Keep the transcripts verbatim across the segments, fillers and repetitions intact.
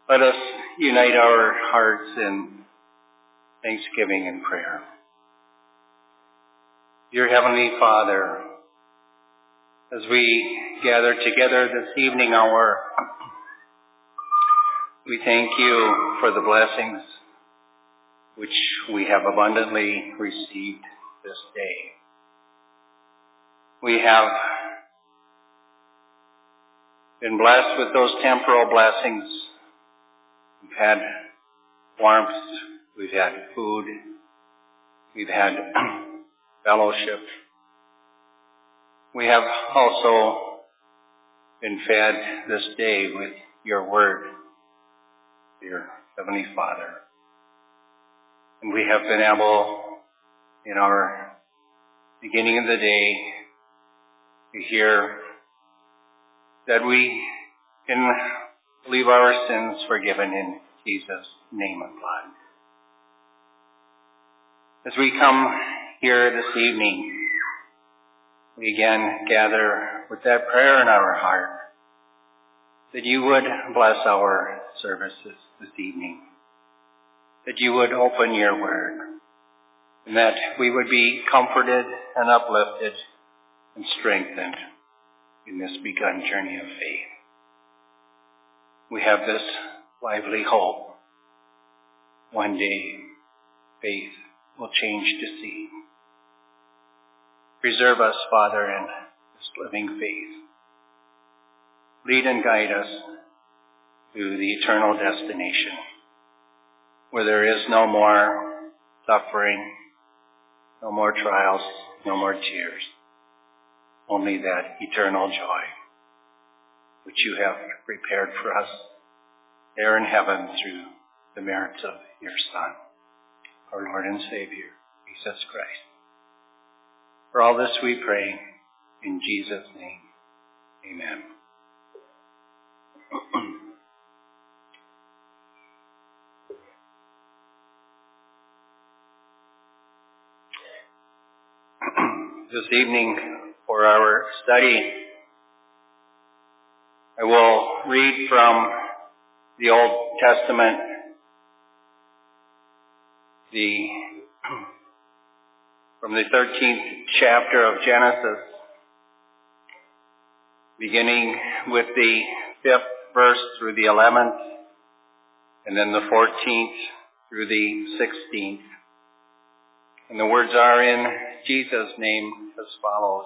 Let us unite our hearts in thanksgiving and prayer. Dear Heavenly Father, as we gather together this evening hour, we thank you for the blessings which we have abundantly received this day. We have been blessed with those temporal blessings. We've had warmth, we've had food, we've had fellowship. We have also been fed this day with your word, dear Heavenly Father. And we have been able, in our beginning of the day, to hear that we can leave our sins forgiven in Jesus' name and blood. As we come here this evening, we again gather with that prayer in our heart that you would bless our services this evening, that you would open your word, and that we would be comforted and uplifted and strengthened in this begun journey of faith. We have this lively hope. One day, faith will change to see. Preserve us, Father, in this living faith. Lead and guide us to the eternal destination, where there is no more suffering, no more trials, no more tears, only that eternal joy which you have prepared for us there in heaven through the merits of your Son, our Lord and Savior, Jesus Christ. For all this we pray in Jesus' name. Amen. This evening for our study, I will read from the Old Testament, the from the thirteenth chapter of Genesis, beginning with the fifth verse through the eleventh, and then the fourteenth through the sixteenth. And the words are in Jesus' name as follows.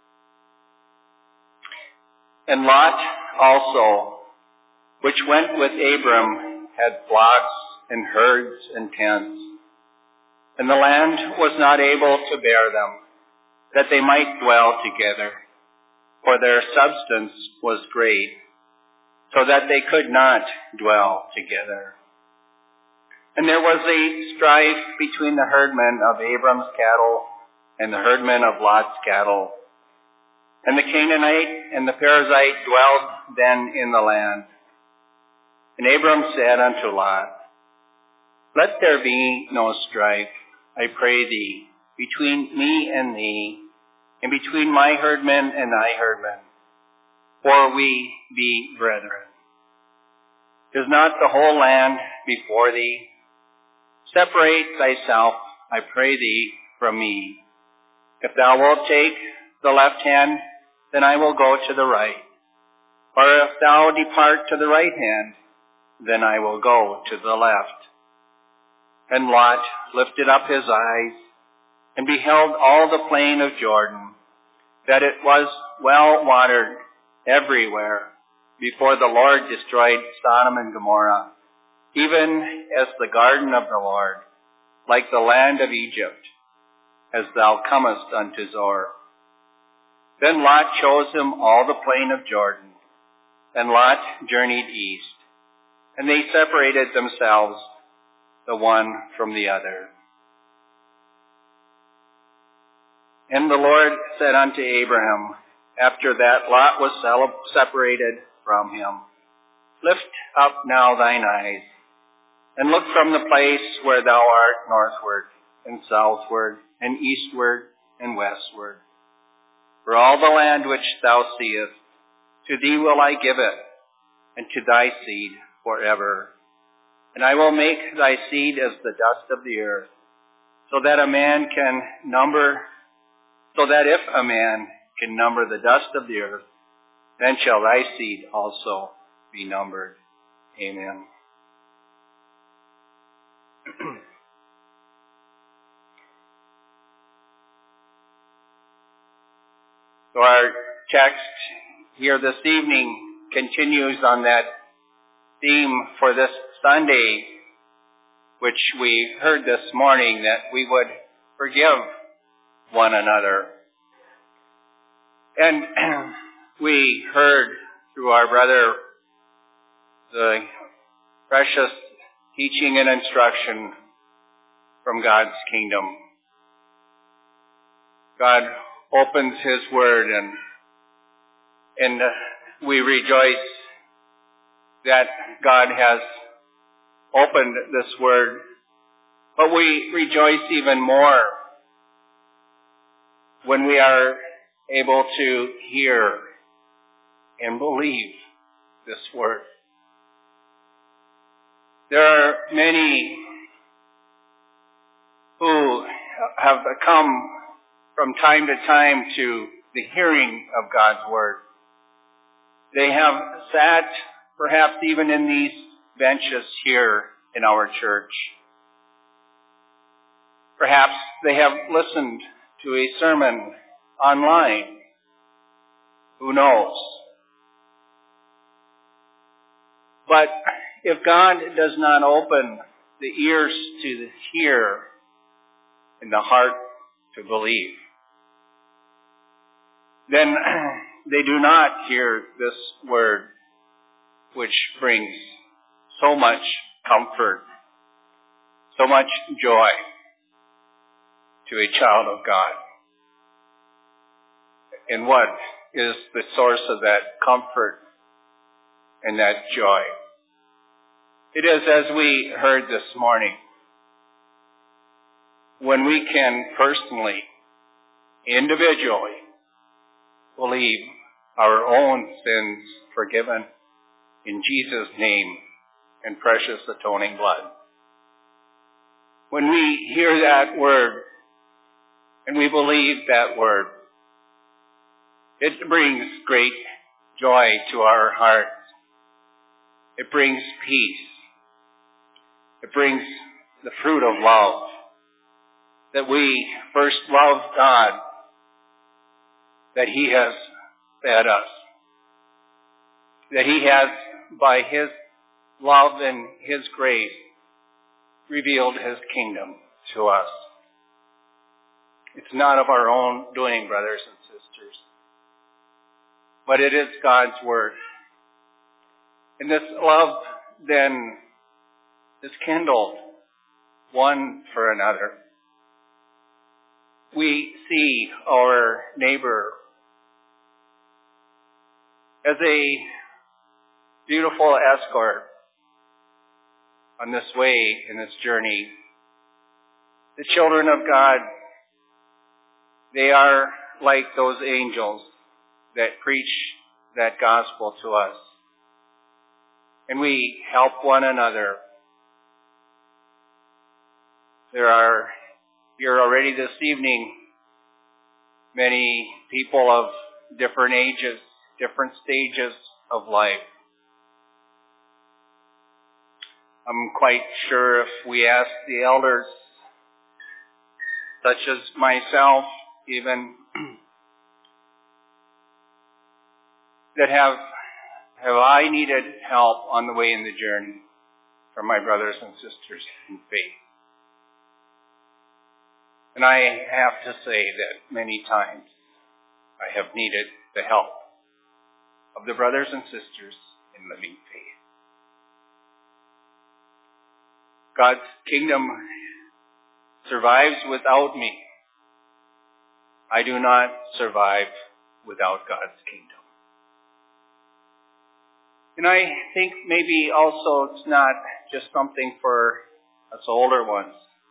And Lot also, which went with Abram, had flocks and herds and tents, and the land was not able to bear them, that they might dwell together, for their substance was great, so that they could not dwell together. And there was a strife between the herdmen of Abram's cattle and the herdmen of Lot's cattle. And the Canaanite and the Perizzite dwelled then in the land. And Abram said unto Lot, Let there be no strife, I pray thee, between me and thee, and between my herdmen and thy herdmen, for we be brethren. Is not the whole land before thee? Separate thyself, I pray thee, from me. If thou wilt take the left hand, then I will go to the right. Or if thou depart to the right hand, then I will go to the left. And Lot lifted up his eyes, and beheld all the plain of Jordan, that it was well watered everywhere, before the Lord destroyed Sodom and Gomorrah, even as the garden of the Lord, like the land of Egypt, as thou comest unto Zoar. Then Lot chose him all the plain of Jordan, and Lot journeyed east, and they separated themselves, the one from the other. And the Lord said unto Abraham, after that Lot was separated from him, Lift up now thine eyes, and look from the place where thou art northward, and southward, and eastward, and westward. For all the land which thou seest, to thee will I give it, and to thy seed forever. And I will make thy seed as the dust of the earth, so that a man can number, so that if a man can number the dust of the earth, then shall thy seed also be numbered. Amen. So our text here this evening continues on that theme for this Sunday, which we heard this morning, that we would forgive one another. And we heard through our brother the precious teaching and instruction from God's kingdom. God opens His Word, and and we rejoice that God has opened this Word. But we rejoice even more when we are able to hear and believe this Word. There are many who have come from time to time to the hearing of God's Word. They have sat perhaps even in these benches here in our church. Perhaps they have listened to a sermon online. Who knows? But if God does not open the ears to hear and the heart to believe, then they do not hear this word, which brings so much comfort, so much joy to a child of God. And what is the source of that comfort and that joy? It is, as we heard this morning, when we can personally, individually, believe our own sins forgiven in Jesus' name and precious atoning blood. When we hear that word and we believe that word, it brings great joy to our hearts. It brings peace. It brings the fruit of love. That we first love God, that He has fed us, that He has, by His love and His grace, revealed His kingdom to us. It's not of our own doing, brothers and sisters, but it is God's Word. And this love then is kindled one for another. We see our neighbor as a beautiful escort on this way, in this journey. The children of God, they are like those angels that preach that gospel to us. And we help one another. There are here already this evening many people of different ages, different stages of life. I'm quite sure if we ask the elders, such as myself, even, that have have I needed help on the way in the journey from my brothers and sisters in faith. And I have to say that many times I have needed the help of the brothers and sisters in living faith. God's kingdom survives without me. I do not survive without God's kingdom. And I think maybe also it's not just something for us older ones,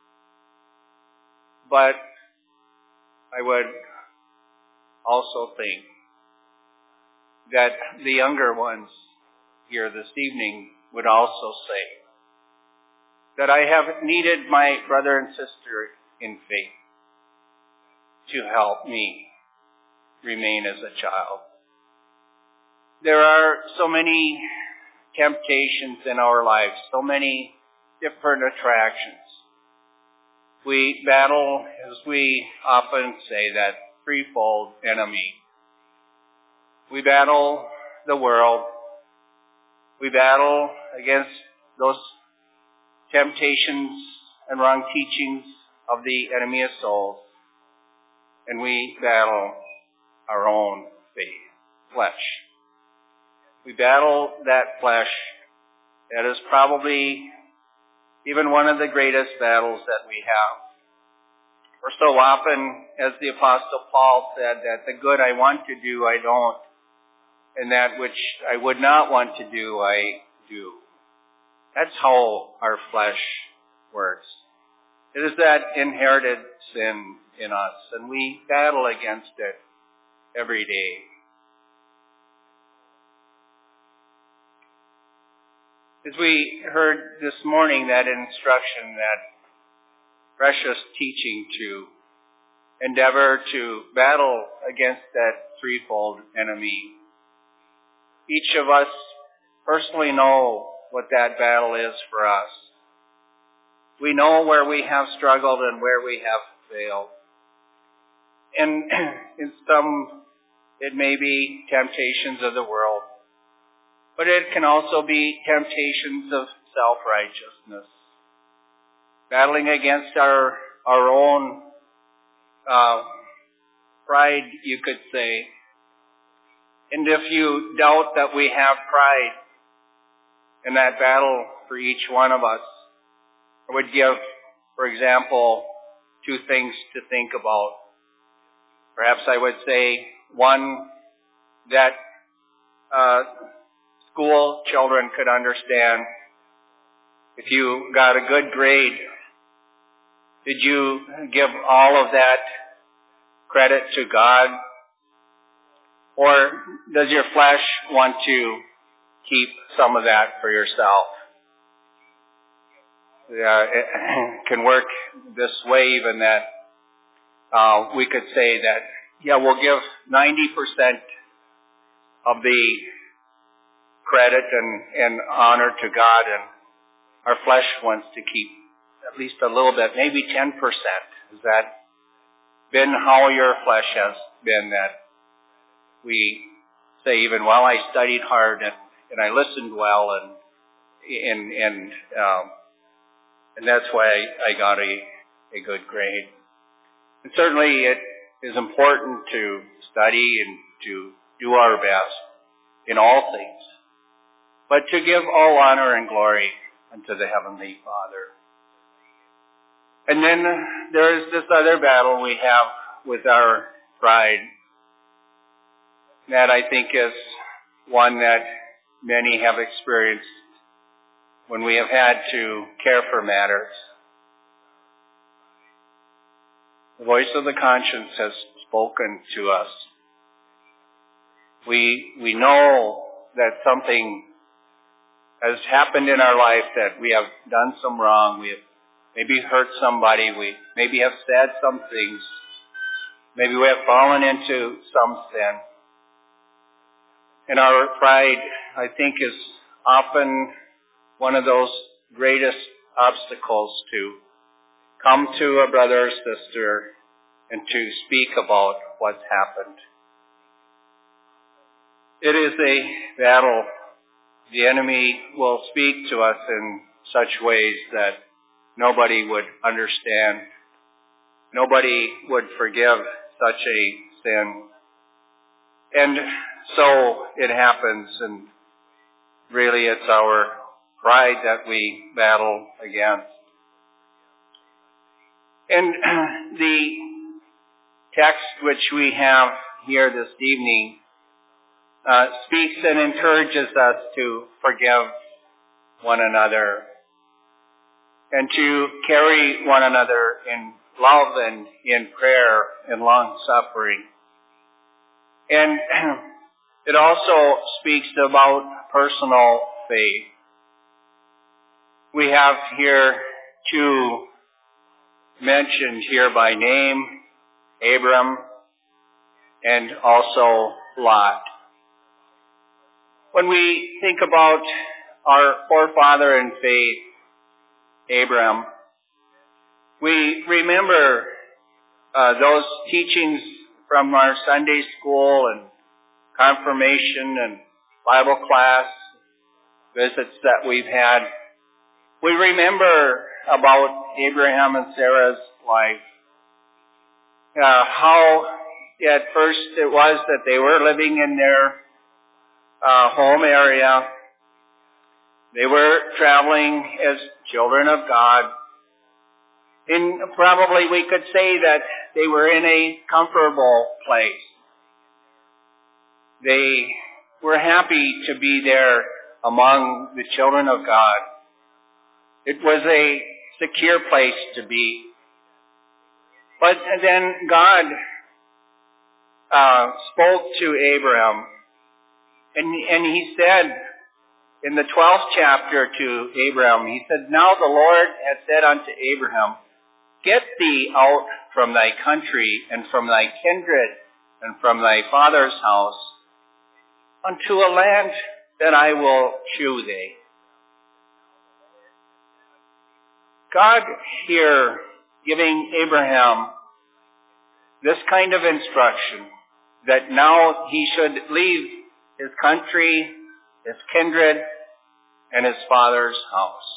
but I would also think that the younger ones here this evening would also say that I have needed my brother and sister in faith to help me remain as a child. There are so many temptations in our lives, so many different attractions. We battle, as we often say, that threefold enemy. We battle the world. We battle against those temptations and wrong teachings of the enemy of souls. And we battle our own faith, flesh. We battle that flesh. That is probably even one of the greatest battles that we have. For so often, as the Apostle Paul said, that the good I want to do, I don't. And that which I would not want to do, I do. That's how our flesh works. It is that inherited sin in us, and we battle against it every day. As we heard this morning, that instruction, that precious teaching to endeavor to battle against that threefold enemy. Each of us personally know what that battle is for us. We know where we have struggled and where we have failed. And in some, it may be temptations of the world, but it can also be temptations of self-righteousness. Battling against our, our own uh, pride, you could say. And if you doubt that we have pride in that battle for each one of us, I would give, for example, two things to think about. Perhaps I would say, one, that uh, school children could understand. If you got a good grade, did you give all of that credit to God? Or does your flesh want to keep some of that for yourself? Yeah, it can work this way even that uh, we could say that, yeah, we'll give ninety percent of the credit and, and honor to God, and our flesh wants to keep at least a little bit, maybe ten percent. Has that been how your flesh has been, that we say even, well, I studied hard and, and I listened well, and and and um, and that's why I, I got a, a good grade. And certainly it is important to study and to do our best in all things, but to give all honor and glory unto the Heavenly Father. And then there is this other battle we have with our pride that I think is one that many have experienced when we have had to care for matters. The voice of the conscience has spoken to us. We we know that something has happened in our life, that we have done some wrong, we have maybe hurt somebody, we maybe have said some things, maybe we have fallen into some sin. And our pride, I think, is often one of those greatest obstacles to come to a brother or sister and to speak about what's happened. It is a battle. The enemy will speak to us in such ways that nobody would understand. Nobody would forgive such a sin. And so it happens, and really it's our pride that we battle against. And the text which we have here this evening uh, speaks and encourages us to forgive one another and to carry one another in love and in prayer and long suffering. And it also speaks about personal faith. We have here two mentioned here by name, Abram and also Lot. When we think about our forefather in faith, Abram, we remember uh, those teachings from our Sunday school and confirmation and Bible class visits that we've had. We remember about Abraham and Sarah's life. Uh, how at first it was that they were living in their uh, home area. They were traveling as children of God. And probably we could say that they were in a comfortable place. They were happy to be there among the children of God. It was a secure place to be. But then God uh, spoke to Abraham, and, and he said in the twelfth chapter to Abraham, he said, "Now the Lord has said unto Abraham, Get thee out from thy country and from thy kindred and from thy father's house unto a land that I will shew thee." God here giving Abraham this kind of instruction that now he should leave his country, his kindred, and his father's house.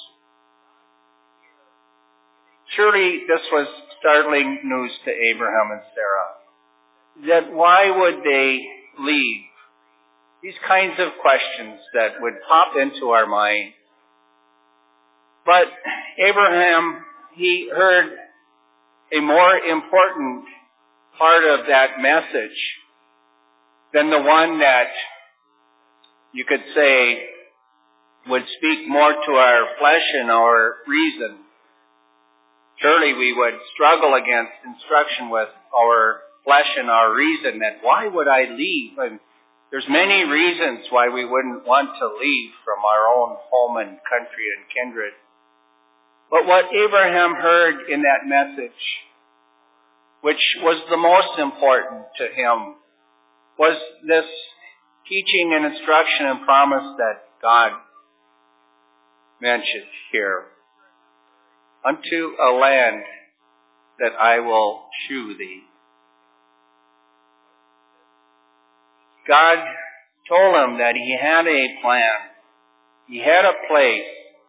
Surely this was startling news to Abraham and Sarah. That why would they leave? These kinds of questions that would pop into our mind. But Abraham, he heard a more important part of that message than the one that you could say would speak more to our flesh and our reason. Surely we would struggle against instruction with our flesh and our reason that why would I leave? And there's many reasons why we wouldn't want to leave from our own home and country and kindred. But what Abraham heard in that message, which was the most important to him, was this teaching and instruction and promise that God mentioned here. Unto a land that I will shew thee. God told him that he had a plan. He had a place.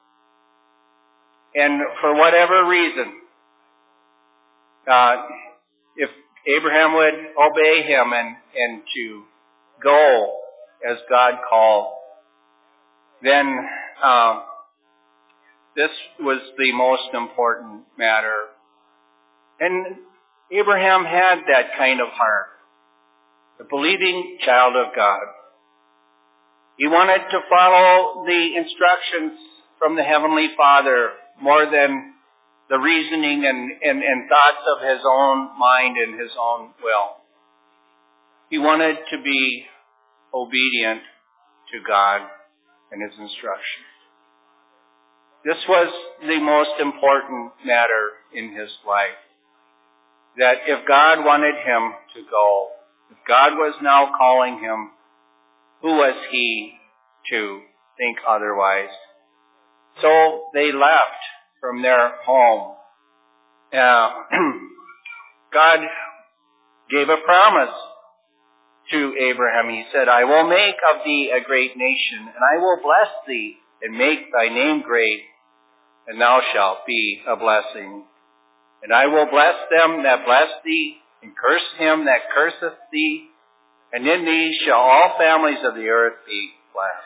And for whatever reason, uh, if Abraham would obey him and, and to go as God called, then uh, this was the most important matter. And Abraham had that kind of heart, a believing child of God. He wanted to follow the instructions from the Heavenly Father more than the reasoning and, and, and thoughts of his own mind and his own will. He wanted to be obedient to God and his instructions. This was the most important matter in his life. That if God wanted him to go, if God was now calling him, who was he to think otherwise? So they left from their home. Uh, God gave a promise to Abraham. He said, "I will make of thee a great nation, and I will bless thee, and make thy name great, and thou shalt be a blessing. And I will bless them that bless thee, and curse him that curseth thee, and in thee shall all families of the earth be blessed."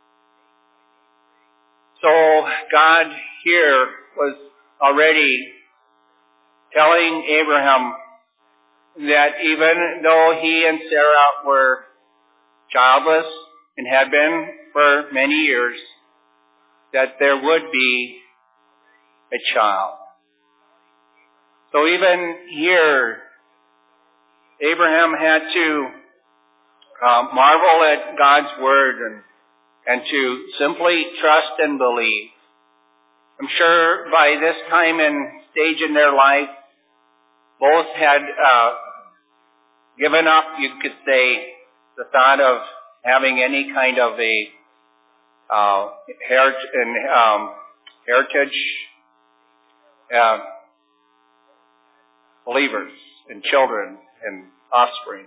So God here was already telling Abraham that even though he and Sarah were childless and had been for many years, that there would be a child. So even here, Abraham had to uh, marvel at God's word and, and to simply trust and believe. I'm sure by this time and stage in their life, both had uh, given up, you could say, the thought of having any kind of a uh, heritage, um, heritage uh, believers and children and offspring.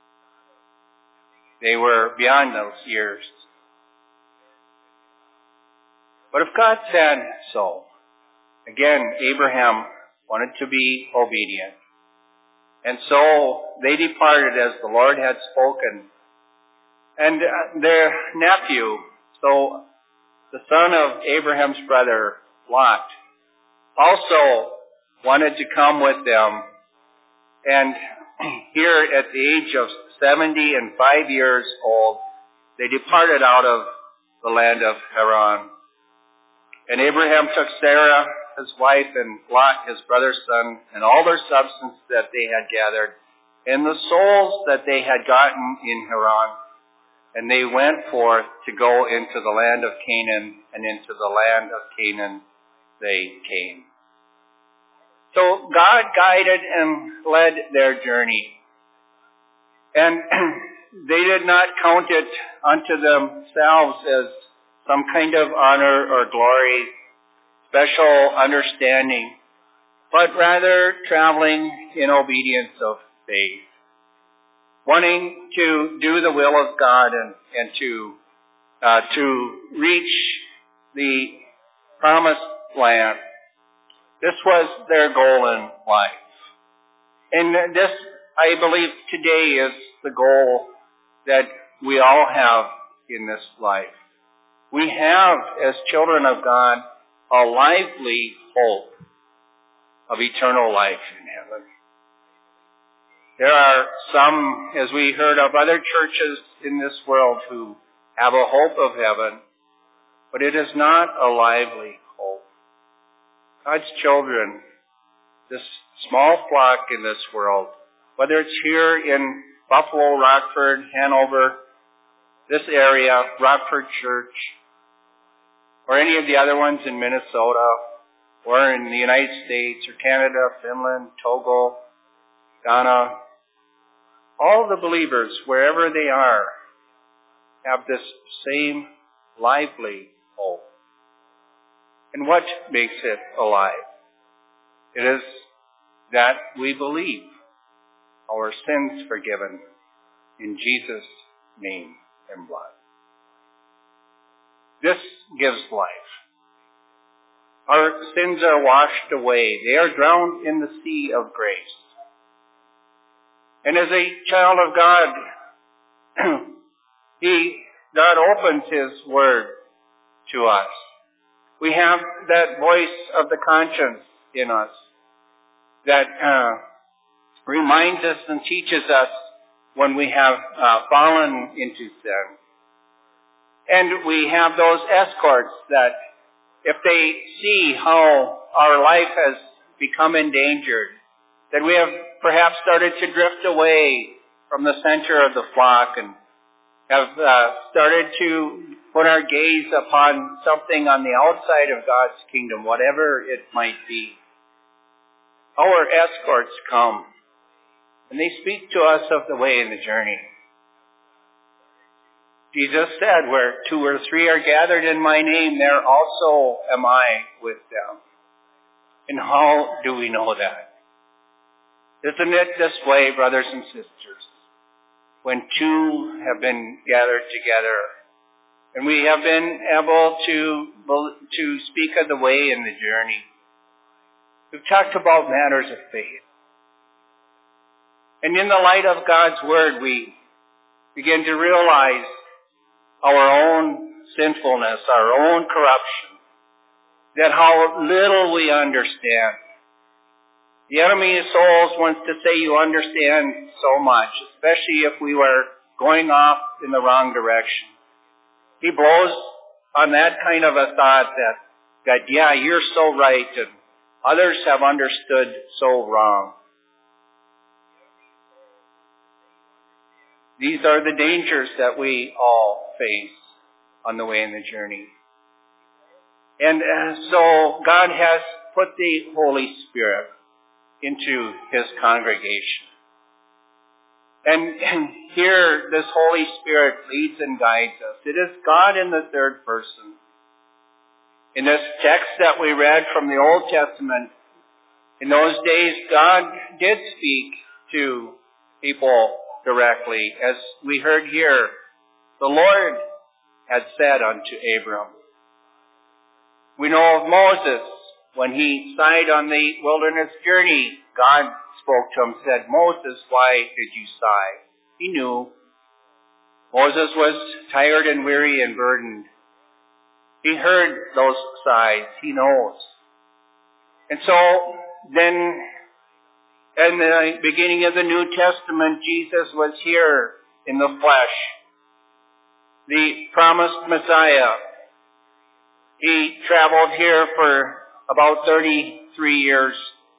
They were beyond those years. But if God said so, again, Abraham wanted to be obedient. And so they departed as the Lord had spoken. And uh, their nephew, so the son of Abraham's brother, Lot, also wanted to come with them. And here at the age of seventy and five years old, they departed out of the land of Haran. And Abraham took Sarah, his wife, and Lot, his brother's son, and all their substance that they had gathered, and the souls that they had gotten in Haran. And they went forth to go into the land of Canaan, and into the land of Canaan they came. So God guided and led their journey. And they did not count it unto themselves as some kind of honor or glory, special understanding, but rather traveling in obedience of faith, wanting to do the will of God and, and to uh, to reach the promised land. This was their goal in life. And this, I believe, today is the goal that we all have in this life. We have, as children of God, a lively hope of eternal life in heaven. There are some, as we heard of other churches in this world, who have a hope of heaven, but it is not a lively hope. God's children, this small flock in this world, whether it's here in Buffalo, Rockford, Hanover, this area, Rockford Church, or any of the other ones in Minnesota, or in the United States, or Canada, Finland, Togo, Ghana, all the believers, wherever they are, have this same lively hope. And what makes it alive? It is that we believe our sins forgiven in Jesus' name and blood. This gives life. Our sins are washed away. They are drowned in the sea of grace. And as a child of God, He, God opens His Word to us. We have that voice of the conscience in us that uh, reminds us and teaches us when we have uh, fallen into sin. And we have those escorts that if they see how our life has become endangered, that we have perhaps started to drift away from the center of the flock and have uh, started to put our gaze upon something on the outside of God's kingdom, whatever it might be. Our escorts come, and they speak to us of the way and the journey. Jesus said, where two or three are gathered in my name, there also am I with them. And how do we know that? Isn't it this way, brothers and sisters? When two have been gathered together, and we have been able to, to speak of the way and the journey. We've talked about matters of faith. And in the light of God's Word, we begin to realize our own sinfulness, our own corruption, that how little we understand. The enemy of souls wants to say you understand so much, especially if we were going off in the wrong direction. He blows on that kind of a thought that, that yeah, you're so right, and others have understood so wrong. These are the dangers that we all face on the way in the journey. And uh, so God has put the Holy Spirit into His congregation. And, and here this Holy Spirit leads and guides us. It is God in the third person. In this text that we read from the Old Testament, in those days God did speak to people directly. As we heard here, the Lord had said unto Abram. We know of Moses, when he sighed on the wilderness journey, God spoke to him, said, Moses, why did you sigh? He knew. Moses was tired and weary and burdened. He heard those sighs. He knows. And so then, in the beginning of the New Testament, Jesus was here in the flesh, the promised Messiah. He traveled here for about thirty-three years.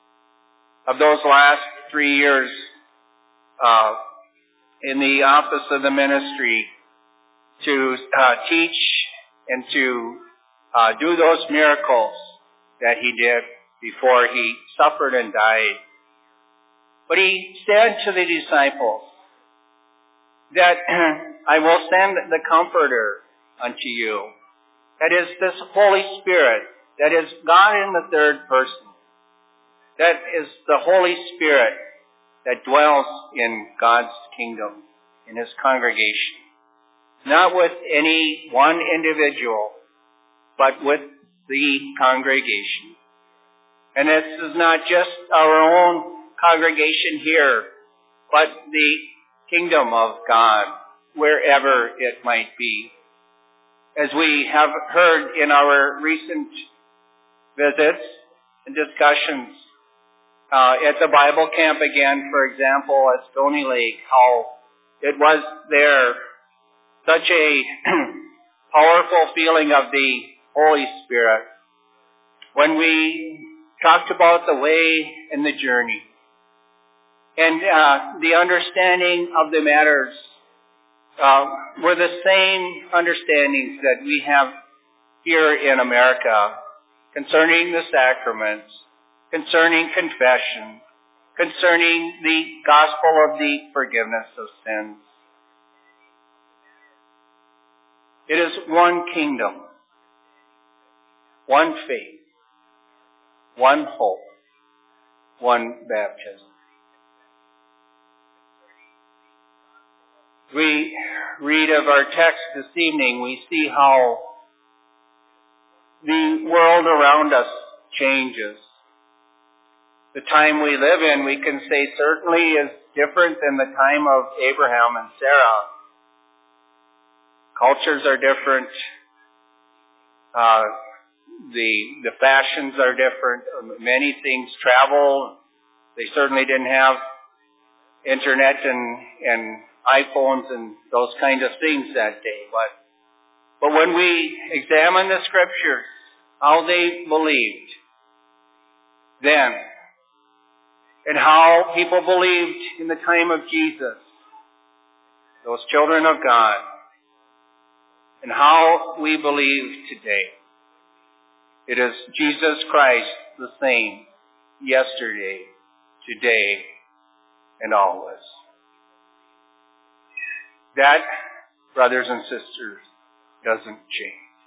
Of those last three years, uh, in the office of the ministry, to uh, teach and to uh, do those miracles that he did before he suffered and died. But he said to the disciples that I will send the Comforter unto you. That is this Holy Spirit. That is God in the third person. That is the Holy Spirit that dwells in God's kingdom, in His congregation. Not with any one individual, but with the congregation. And this is not just our own congregation here, but the kingdom of God, wherever it might be. As we have heard in our recent visits and discussions uh, at the Bible camp again, for example, at Stony Lake, how it was there such a powerful feeling of the Holy Spirit when we talked about the way and the journey and uh, the understanding of the matters uh, were the same understandings that we have here in America concerning the sacraments, concerning confession, concerning the gospel of the forgiveness of sins. It is one kingdom, one faith, one hope, one baptism. We read of our text this evening, we see how the world around us changes. The time we live in, we can say, certainly is different than the time of Abraham and Sarah. Cultures are different. Uh, the the fashions are different. Many things travel. They certainly didn't have internet and, and iPhones and those kinds of things that day. But but when we examine the scriptures, how they believed then, and how people believed in the time of Jesus, those children of God, and how we believe today. It is Jesus Christ the same yesterday, today, and always. That, brothers and sisters, doesn't change.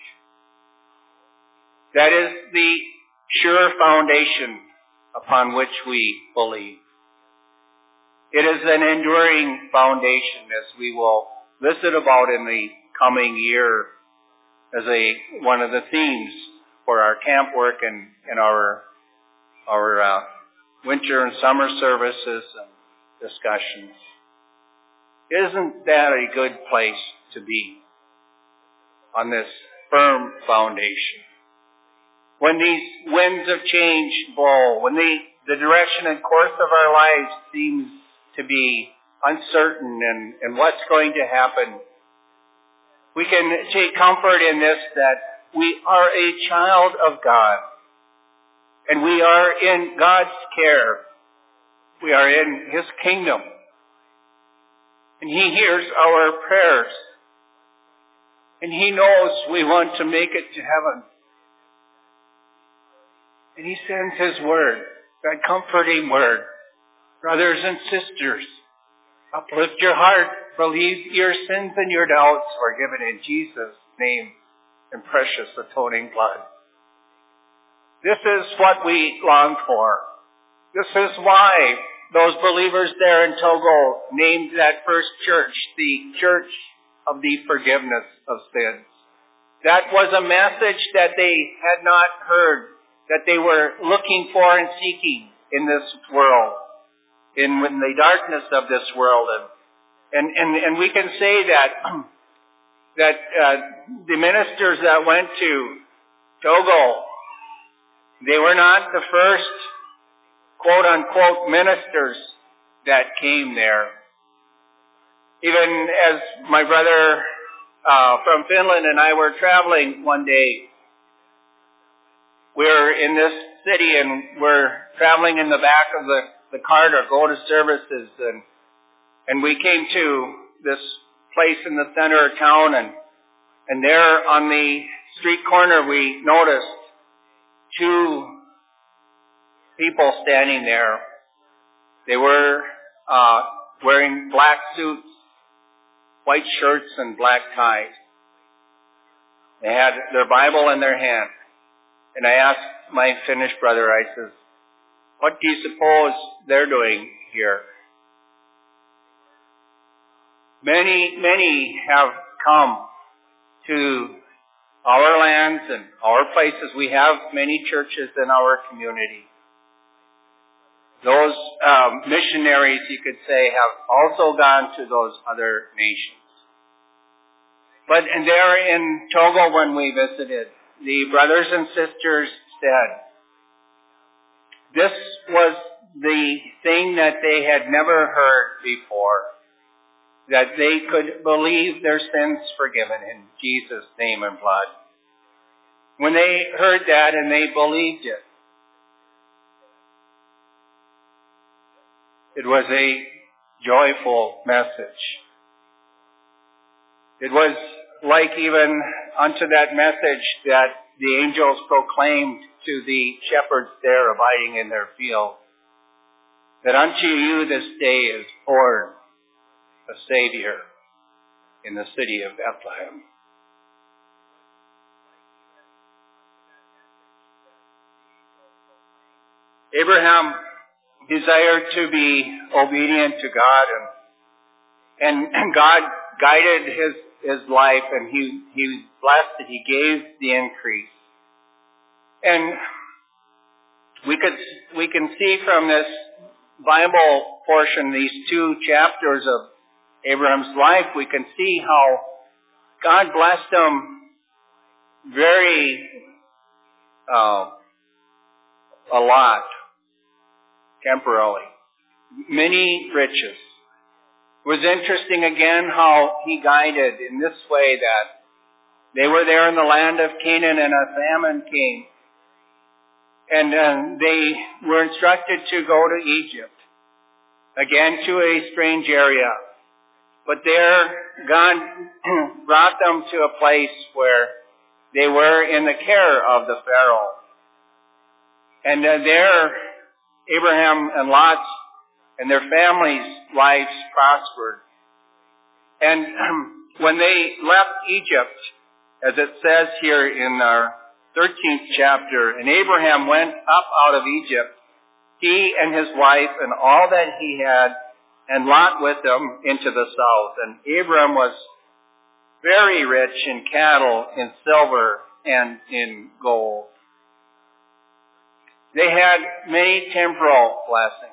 That is the sure foundation upon which we believe. It is an enduring foundation, as we will visit about in the coming year as a one of the themes for our camp work and, and our our uh, winter and summer services and discussions. Isn't that a good place to be on this firm foundation? When these winds of change blow, when the, the direction and course of our lives seems to be uncertain and, and what's going to happen, we can take comfort in this, that we are a child of God. And we are in God's care. We are in His kingdom. And He hears our prayers. And He knows we want to make it to heaven. And he sends his word, that comforting word. Brothers and sisters, uplift your heart, believe your sins and your doubts forgiven in Jesus' name and precious atoning blood. This is what we long for. This is why those believers there in Togo named that first church the Church of the Forgiveness of Sins. That was a message that they had not heard, that they were looking for and seeking in this world, in, in the darkness of this world. And, and, and we can say that, that uh, the ministers that went to Togo, they were not the first quote-unquote ministers that came there. Even as my brother uh, from Finland and I were traveling one day, we were in this city and we're traveling in the back of the, the car to go to services, and and we came to this place in the center of town, and and there on the street corner we noticed two people standing there. They were uh, wearing black suits, white shirts, and black ties. They had their Bible in their hand. And I asked my Finnish brother, I says, what do you suppose they're doing here? Many, many have come to our lands and our places. We have many churches in our community. Those um, missionaries, you could say, have also gone to those other nations. But and there in Togo when we visited, the brothers and sisters said this was the thing that they had never heard before, that they could believe their sins forgiven in Jesus' name and blood. When they heard that and they believed it, it was a joyful message. It was like even unto that message that the angels proclaimed to the shepherds there abiding in their field, that unto you this day is born a Savior in the city of Bethlehem. Abraham desired to be obedient to God, and, and, and God guided his, his life, and he, he blessed it. He gave the increase. And we could, we can see from this Bible portion, these two chapters of Abraham's life, we can see how God blessed him very, uh, a lot, temporarily. Many riches. It was interesting again how he guided in this way that they were there in the land of Canaan and a famine came. And uh, they were instructed to go to Egypt, again to a strange area. But there, God brought them to a place where they were in the care of the Pharaoh. And uh, there, Abraham and Lot and their families' lives prospered. And um, when they left Egypt, as it says here in our thirteenth chapter, and Abraham went up out of Egypt, he and his wife and all that he had, and Lot with him into the south. And Abraham was very rich in cattle, in silver, and in gold. They had many temporal blessings.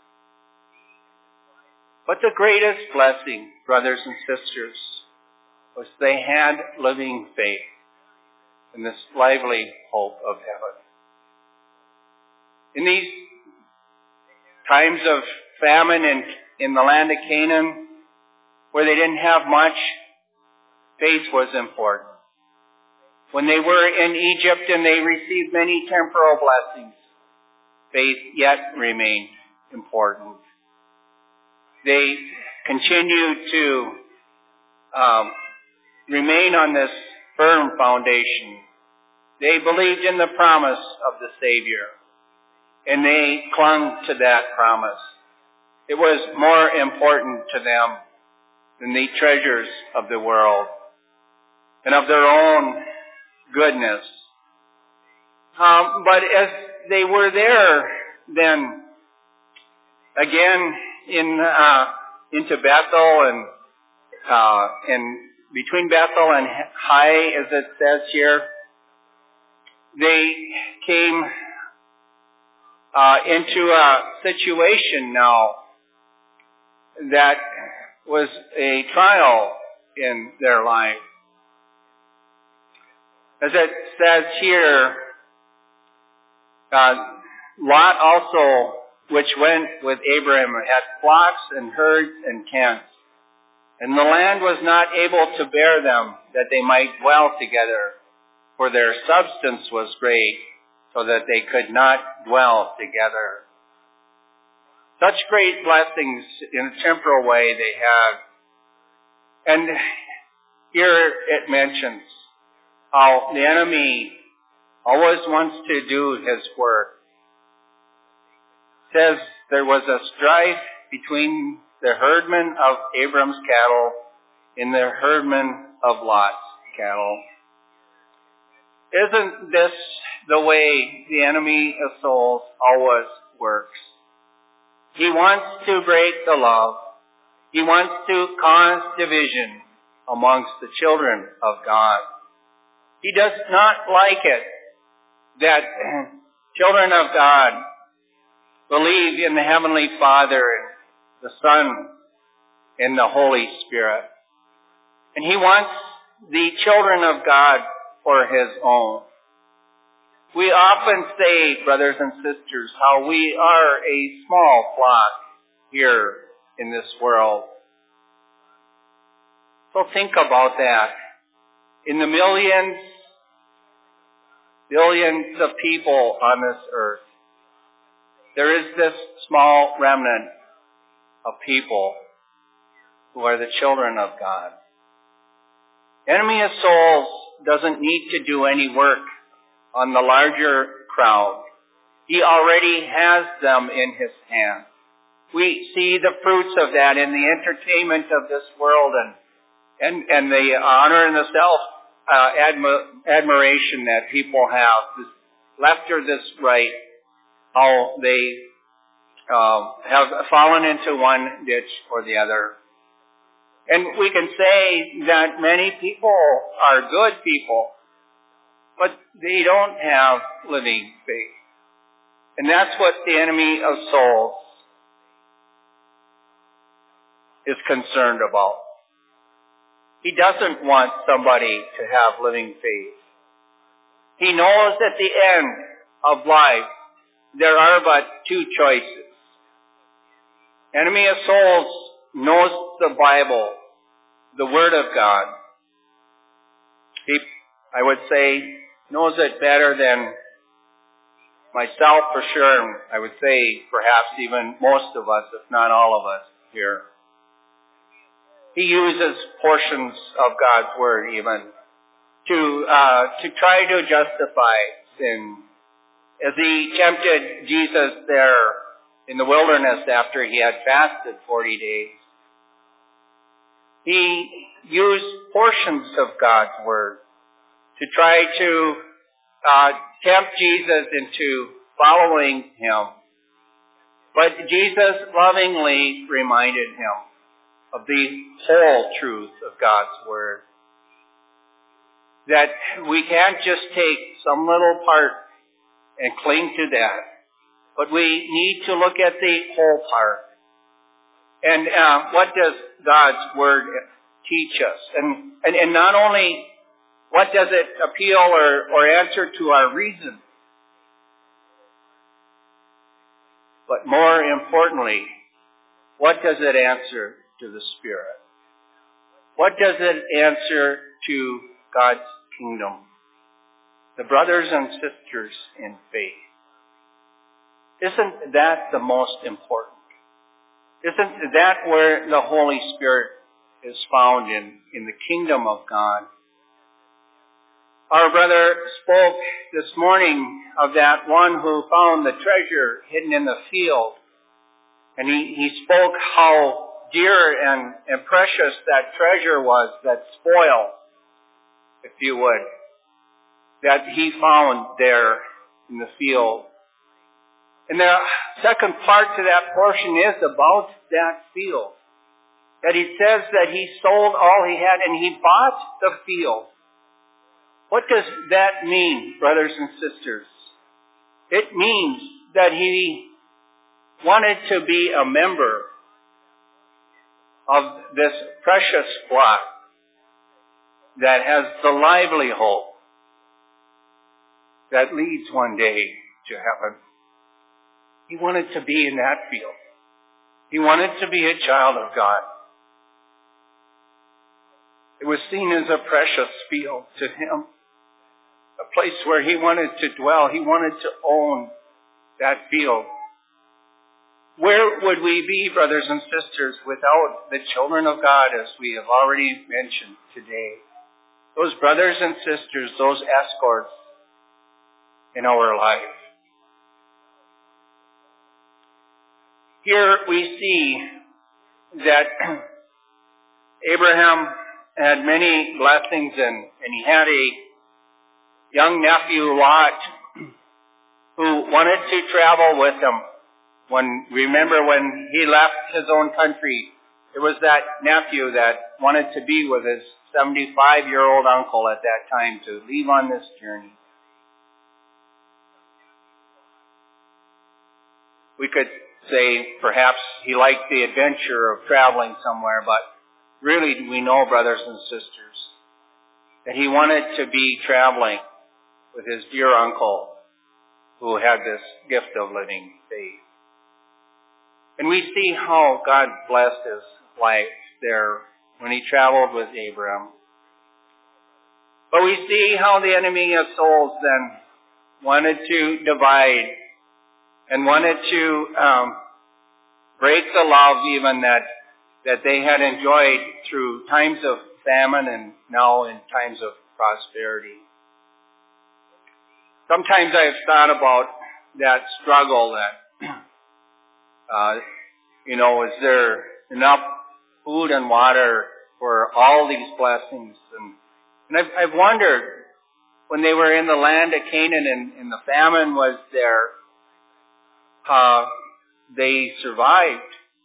But the greatest blessing, brothers and sisters, was they had living faith in this lively hope of heaven. In these times of famine in, in the land of Canaan, where they didn't have much, faith was important. When they were in Egypt and they received many temporal blessings, faith yet remained important. They continued to um, remain on this firm foundation. They believed in the promise of the Savior. and they clung to that promise. It was more important to them than the treasures of the world and of their own goodness. Um, but as they were there, then again in uh, into Bethel and uh, and between Bethel and Hai, as it says here, they came uh, into a situation now that was a trial in their life. As it says here, uh, Lot also, which went with Abraham, had flocks and herds and tents, and the land was not able to bear them, that they might dwell together, for their substance was great, so that they could not dwell together. Such great blessings in a temporal way they had. And here it mentions how the enemy always wants to do his work. It says there was a strife between the herdmen of Abram's cattle and the herdmen of Lot's cattle. Isn't this the way the enemy of souls always works? He wants to break the love. He wants to cause division amongst the children of God. He does not like it that children of God believe in the Heavenly Father and the Son and the Holy Spirit. And he wants the children of God for his own. We often say, brothers and sisters, how we are a small flock here in this world. So think about that. In the millions, billions of people on this earth, there is this small remnant of people who are the children of God. Enemy of souls doesn't need to do any work on the larger crowd. He already has them in his hand. We see the fruits of that in the entertainment of this world and and, and the honor and the self uh, admi- admiration that people have, this left or this right, how they uh, have fallen into one ditch or the other. And we can say that many people are good people, but they don't have living faith. And that's what the enemy of souls is concerned about. He doesn't want somebody to have living faith. He knows at the end of life there are but two choices. Enemy of souls knows the Bible, the Word of God. He, I would say, knows it better than myself for sure, and I would say perhaps even most of us, if not all of us here. He uses portions of God's Word even to uh, to try to justify sin. As he tempted Jesus there in the wilderness after he had fasted forty days, he used portions of God's Word to try to uh, tempt Jesus into following him. But Jesus lovingly reminded him of the whole truth of God's Word. That we can't just take some little part and cling to that, but we need to look at the whole part. And uh, what does God's Word teach us? And, and, and not only what does it appeal or, or answer to our reason, but more importantly, what does it answer to the Spirit? What does it answer to God's kingdom? The brothers and sisters in faith. Isn't that the most important? Isn't that where the Holy Spirit is found in, in the kingdom of God? Our brother spoke this morning of that one who found the treasure hidden in the field. And he, he spoke how dear and, and precious that treasure was, that spoil, if you would, that he found there in the field. And the second part to that portion is about that field. That he says that he sold all he had and he bought the field. What does that mean, brothers and sisters? It means that he wanted to be a member of this precious flock that has the lively hope that leads one day to heaven. He wanted to be in that field. He wanted to be a child of God. It was seen as a precious field to him, a place where he wanted to dwell. He wanted to own that field. Where would we be, brothers and sisters, without the children of God, as we have already mentioned today? Those brothers and sisters, those escorts in our life. Here we see that Abraham had many blessings, and, and he had a young nephew, Lot, who wanted to travel with him. When, remember when he left his own country, it was that nephew that wanted to be with his seventy-five-year-old uncle at that time to leave on this journey. We could say perhaps he liked the adventure of traveling somewhere, but really we know, brothers and sisters, that he wanted to be traveling with his dear uncle who had this gift of living faith. And we see how God blessed his life there when he traveled with Abraham. But we see how the enemy of souls then wanted to divide and wanted to um, break the love even that, that they had enjoyed through times of famine and now in times of prosperity. Sometimes I've thought about that struggle that, uh, you know, is there enough food and water for all these blessings? And, and I've, I've wondered, when they were in the land of Canaan and, and the famine was there, uh, they survived.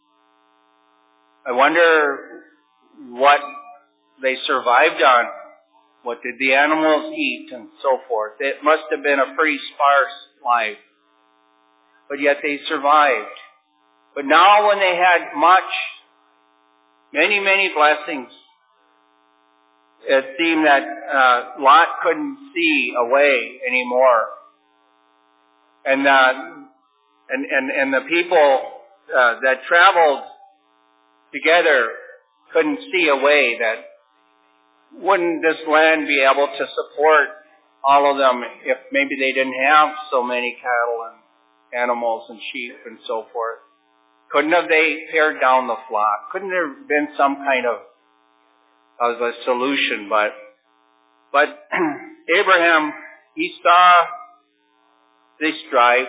I wonder what they survived on. What did the animals eat and so forth? It must have been a pretty sparse life. But yet they survived. But now when they had much, many, many blessings, it seemed that uh, Lot couldn't see a way anymore. And, uh, and, and, and the people uh, that traveled together couldn't see a way that wouldn't this land be able to support all of them if maybe they didn't have so many cattle and animals and sheep and so forth. Couldn't have they pared down the flock? Couldn't there have been some kind of, of a solution? But, but Abraham, he saw this strife,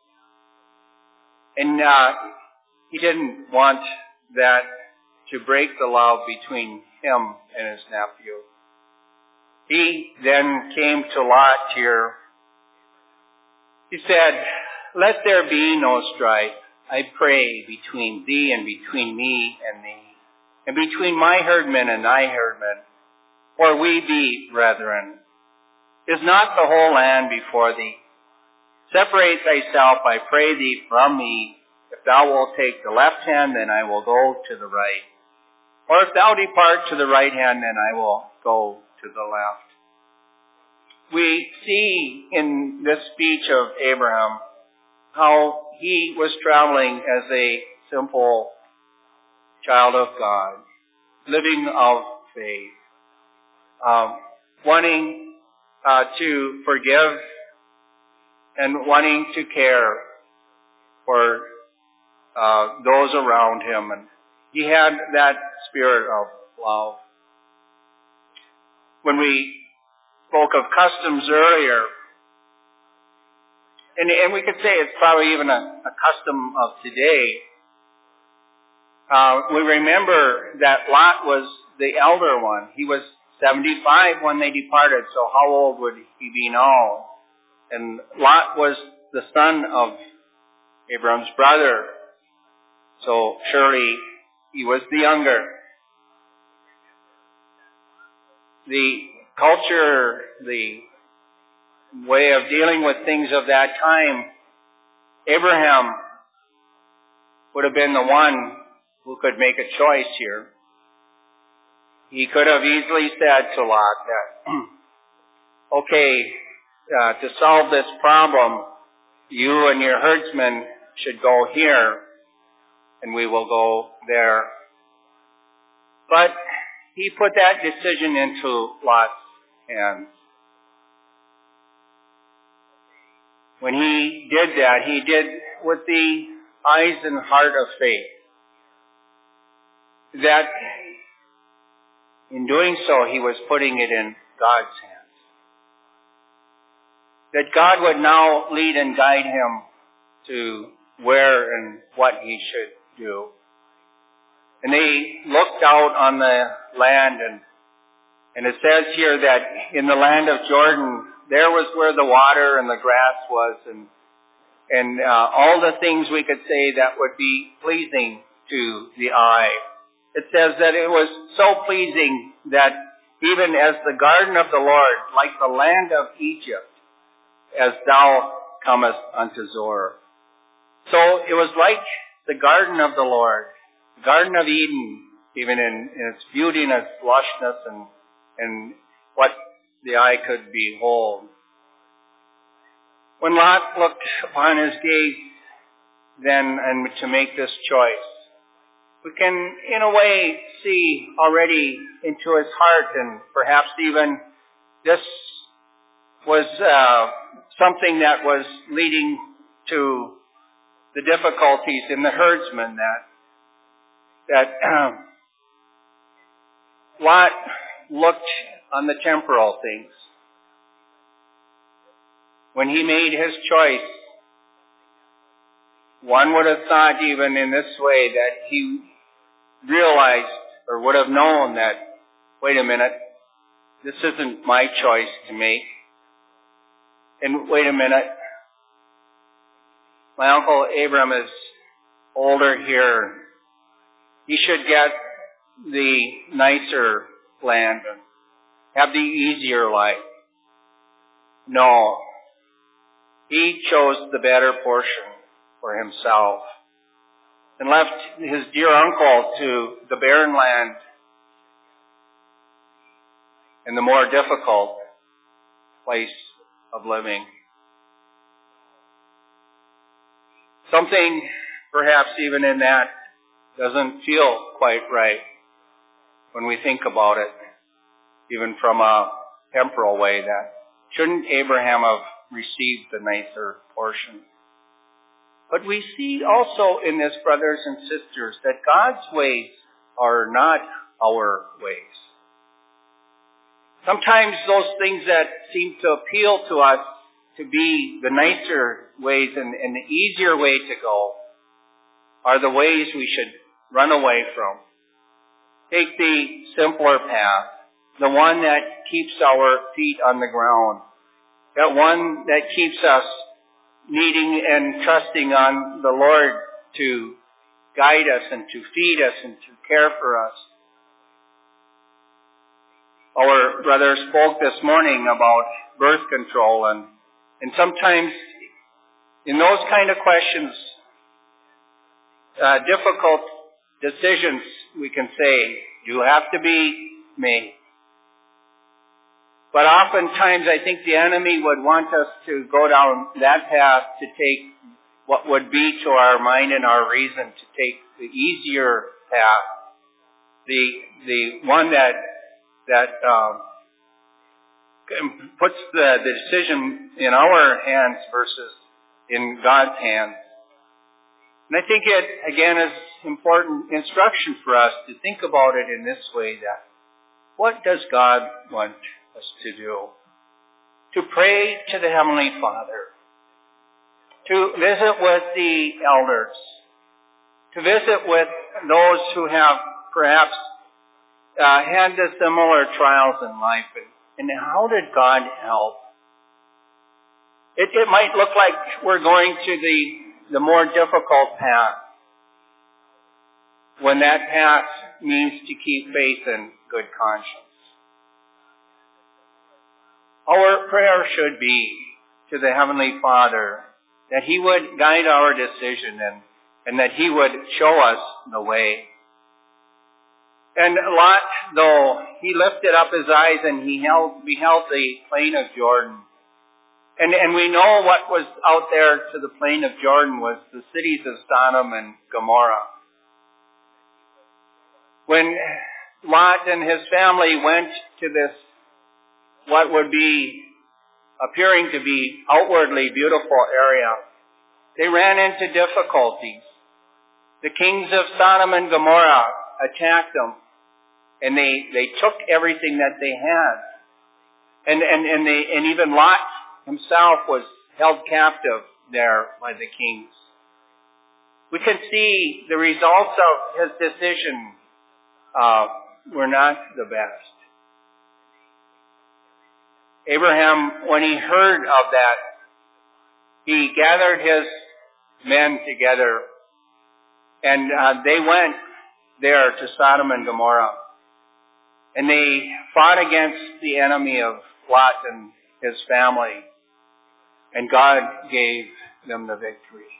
and uh, he didn't want that to break the love between him and his nephew. He then came to Lot here. He said, "Let there be no strife, I pray, between thee and between me and thee, and between my herdmen and thy herdmen, for we be brethren. Is not the whole land before thee? Separate thyself, I pray thee, from me. If thou wilt take the left hand, then I will go to the right. Or if thou depart to the right hand, then I will go to the left." We see in this speech of Abraham how he was traveling as a simple child of God, living of faith, um, wanting uh, to forgive and wanting to care for uh, those around him. And he had that spirit of love. When we spoke of customs earlier. And, and we could say it's probably even a, a custom of today. Uh, we remember that Lot was the elder one. He was seventy-five when they departed, so how old would he be now? And Lot was the son of Abram's brother, so surely he was the younger. The culture, the way of dealing with things of that time, Abraham would have been the one who could make a choice here. He could have easily said to Lot that, okay, uh, to solve this problem, you and your herdsmen should go here, and we will go there. But he put that decision into Lot's hands. When he did that, he did with the eyes and heart of faith. That in doing so, he was putting it in God's hands. That God would now lead and guide him to where and what he should do. And they looked out on the land, and, and it says here that in the land of Jordan, there was where the water and the grass was, and and uh, all the things we could say that would be pleasing to the eye. It says that it was so pleasing that even as the garden of the Lord, like the land of Egypt, as thou comest unto Zoar. So it was like the garden of the Lord, the Garden of Eden, even in, in its beauty and its lushness and, and what the eye could behold. When Lot looked upon his gaze then and to make this choice, we can in a way see already into his heart, and perhaps even this was uh, something that was leading to the difficulties in the herdsmen, that that um, Lot looked on the temporal things. When he made his choice, one would have thought even in this way that he realized or would have known that, wait a minute, this isn't my choice to make. And wait a minute, my uncle Abram is older here. He should get the nicer land, have the easier life. No. He chose the better portion for himself and left his dear uncle to the barren land and the more difficult place of living. Something perhaps even in that doesn't feel quite right when we think about it, even from a temporal way, that shouldn't Abraham have received the nicer portion? But we see also in this, brothers and sisters, that God's ways are not our ways. Sometimes those things that seem to appeal to us to be the nicer ways and, and the easier way to go are the ways we should run away from. Take the simpler path, the one that keeps our feet on the ground, that one that keeps us needing and trusting on the Lord to guide us and to feed us and to care for us. Our brother spoke this morning about birth control, and, and sometimes in those kind of questions, uh, difficult decisions, we can say, do have to be made. But oftentimes I think the enemy would want us to go down that path, to take what would be to our mind and our reason, to take the easier path, the the one that that um, puts the, the decision in our hands versus in God's hands. And I think it, again, is important instruction for us to think about it in this way, that what does God want us to do? to pray to the Heavenly Father, to visit with the elders, to visit with those who have perhaps uh, had the similar trials in life, and, and how did God help? It, it might look like we're going to the, the more difficult path, when that path means to keep faith and good conscience. Our prayer should be to the Heavenly Father that He would guide our decision and, and that He would show us the way. And Lot, though, he lifted up his eyes and he held, beheld the plain of Jordan. And, and we know what was out there to the plain of Jordan was the cities of Sodom and Gomorrah. When Lot and his family went to this, what would be appearing to be outwardly beautiful area, they ran into difficulties. The kings of Sodom and Gomorrah attacked them, and they, they took everything that they had. And, and, and, they, and even Lot himself was held captive there by the kings. We can see the results of his decision uh, were not the best. Abraham, when he heard of that, he gathered his men together, and uh, they went there to Sodom and Gomorrah. And they fought against the enemy of Lot and his family. And God gave them the victory.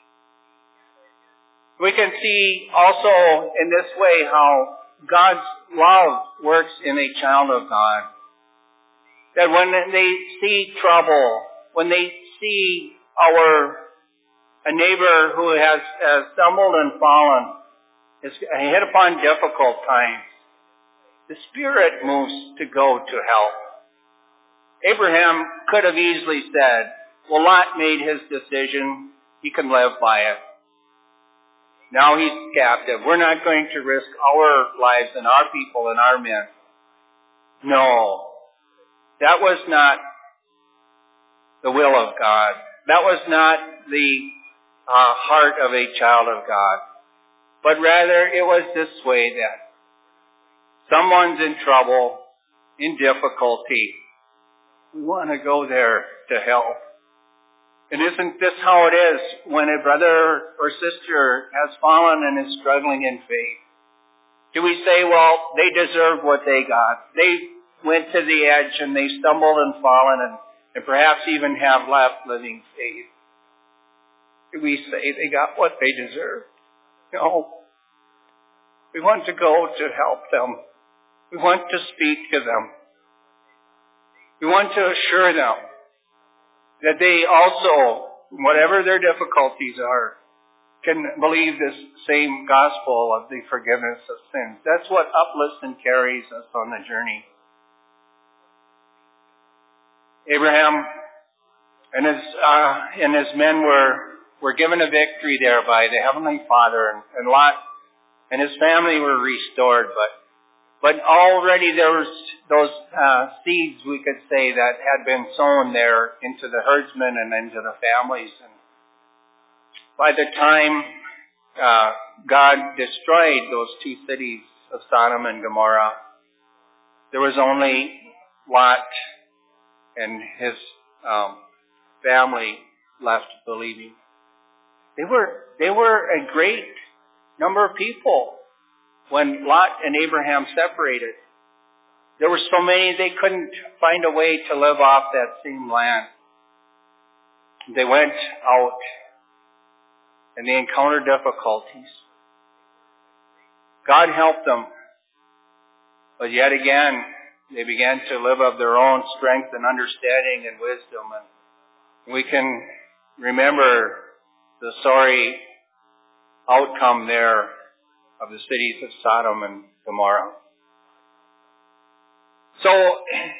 We can see also in this way how God's love works in a child of God. That when they see trouble, when they see our a neighbor who has, has stumbled and fallen, is hit upon difficult times, the Spirit moves to go to help. Abraham could have easily said, well, Lot made his decision. He can live by it. Now he's captive. We're not going to risk our lives and our people and our men. No. That was not the will of God. That was not the uh, heart of a child of God. But rather, it was this way that someone's in trouble, in difficulty. We want to go there to help. And isn't this how it is when a brother or sister has fallen and is struggling in faith? Do we say, well, they deserve what they got. They went to the edge and they stumbled and fallen and, and perhaps even have left living faith. Do we say they got what they deserve? No. We want to go to help them. We want to speak to them. We want to assure them that they also, whatever their difficulties are, can believe this same gospel of the forgiveness of sins. That's what uplifts and carries us on the journey. Abraham and his uh, and his men were were given a victory there by the Heavenly Father, and, and Lot and his family were restored. But but already there was those uh, seeds, we could say, that had been sown there into the herdsmen and into the families. And by the time uh, God destroyed those two cities of Sodom and Gomorrah, there was only Lot and his um, family left believing. They were they were a great number of people when Lot and Abraham separated. There were so many they couldn't find a way to live off that same land. They went out and they encountered difficulties. God helped them, but yet again, they began to live of their own strength and understanding and wisdom. And we can remember the sorry outcome there of the cities of Sodom and Gomorrah. So,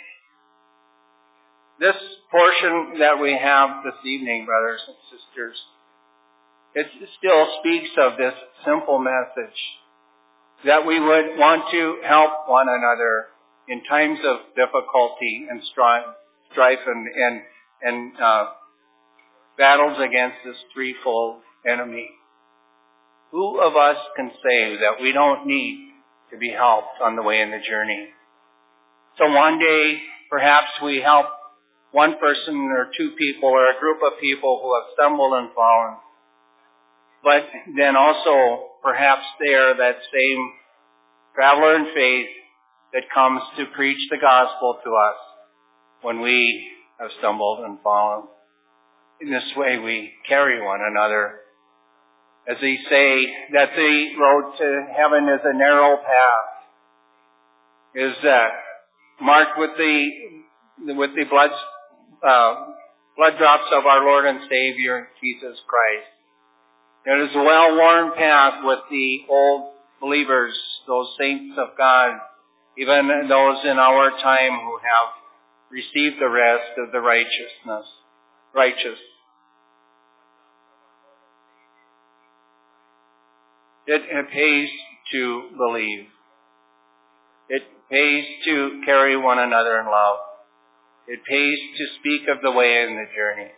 this portion that we have this evening, brothers and sisters, it still speaks of this simple message that we would want to help one another in times of difficulty and strife and, and, and uh, battles against this threefold enemy. Who of us can say that we don't need to be helped on the way in the journey? So one day, perhaps we help one person or two people or a group of people who have stumbled and fallen. But then also, perhaps they are that same traveler in faith that comes to preach the gospel to us when we have stumbled and fallen. In this way, we carry one another. As they say that the road to heaven is a narrow path, is uh, marked with the with the blood uh, blood drops of our Lord and Savior Jesus Christ. It is a well-worn path with the old believers, those saints of God, even those in our time who have received the rest of the righteousness, righteous. It, it pays to believe. It pays to carry one another in love. It pays to speak of the way in the journey.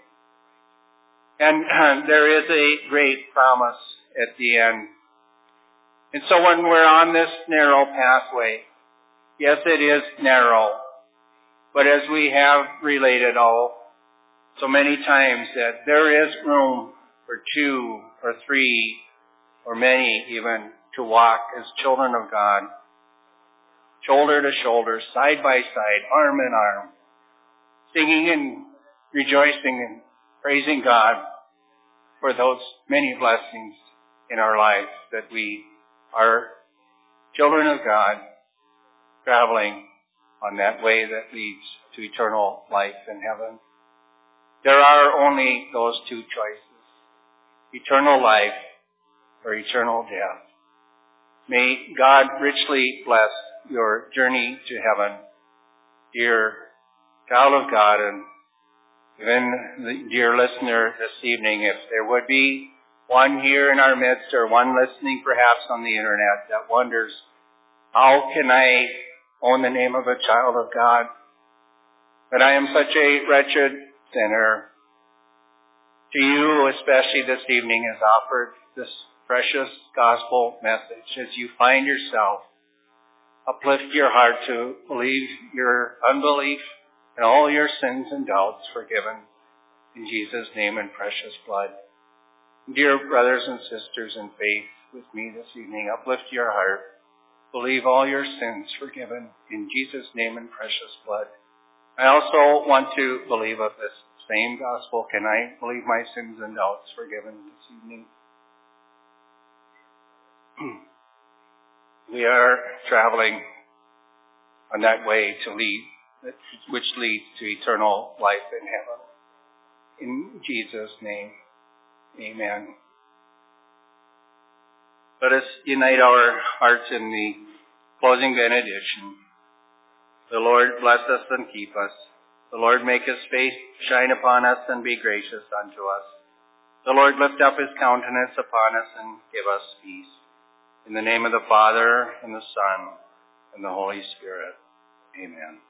And uh, there is a great promise at the end. And so when we're on this narrow pathway, yes, it is narrow, but as we have related all so many times, that there is room for two or three or many even to walk as children of God, shoulder to shoulder, side by side, arm in arm, singing and rejoicing and praising God for those many blessings in our lives, that we are children of God traveling on that way that leads to eternal life in heaven. There are only those two choices, eternal life or eternal death. May God richly bless your journey to heaven, dear child of God, and even the dear listener this evening. If there would be one here in our midst or one listening perhaps on the internet that wonders, how can I own the name of a child of God? But I am such a wretched sinner. To you especially this evening is offered this precious gospel message. As you find yourself, uplift your heart to believe your unbelief and all your sins and doubts forgiven in Jesus' name and precious blood. Dear brothers and sisters in faith with me this evening, uplift your heart. Believe all your sins forgiven in Jesus' name and precious blood. I also want to believe of this same gospel. Can I believe my sins and doubts forgiven this evening? We are traveling on that way to lead, which leads to eternal life in heaven. In Jesus' name, amen. Let us unite our hearts in the closing benediction. The Lord bless us and keep us. The Lord make his face shine upon us and be gracious unto us. The Lord lift up his countenance upon us and give us peace. In the name of the Father, and the Son, and the Holy Spirit. Amen.